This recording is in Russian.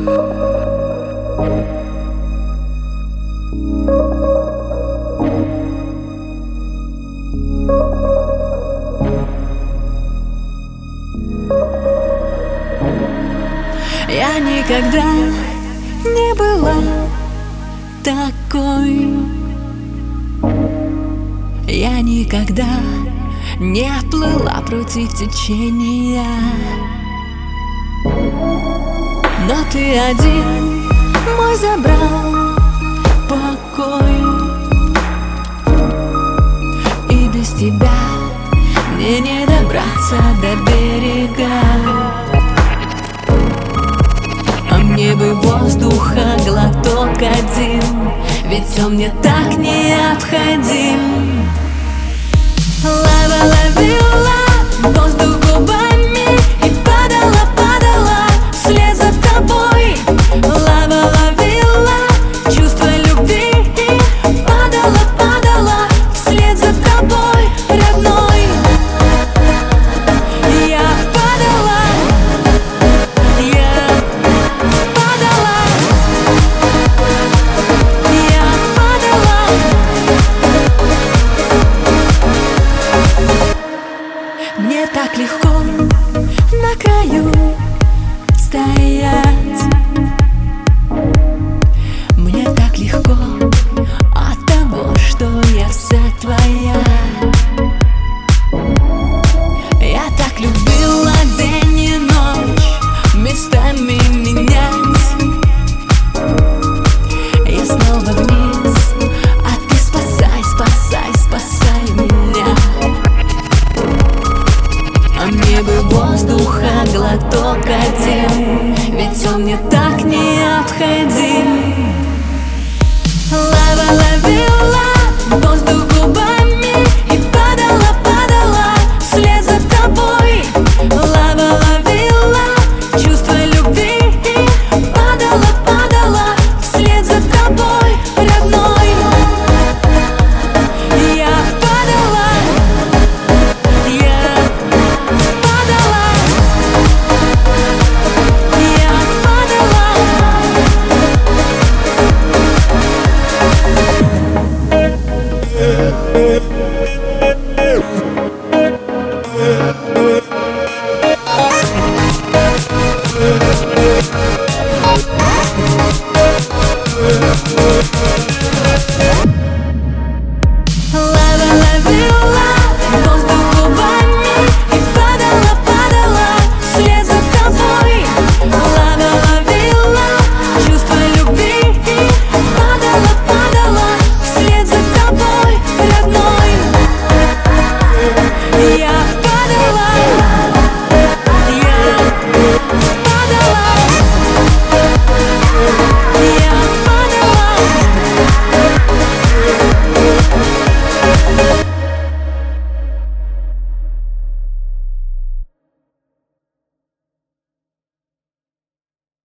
Я никогда не была такой. Я никогда не плыла против течения. Но ты один мой забрал покой, и без тебя мне не добраться до берега. А мне бы воздуха глоток один, ведь он мне так необходим. Ловила воздух губами и падала, падала вслед за тобой. Ловила чувство любви и падала, падала вслед за тобой, родной. Я падала, я падала, я падала. Мне так легко на краю стоять. Мне так легко от того, что я вся твоя. Я так любила день и ночь местами менять. Я снова вниз, а ты спасай, спасай, спасай меня. А мне бы воздуха глоток один, ведь он мне так необходим. Ловила воздух губами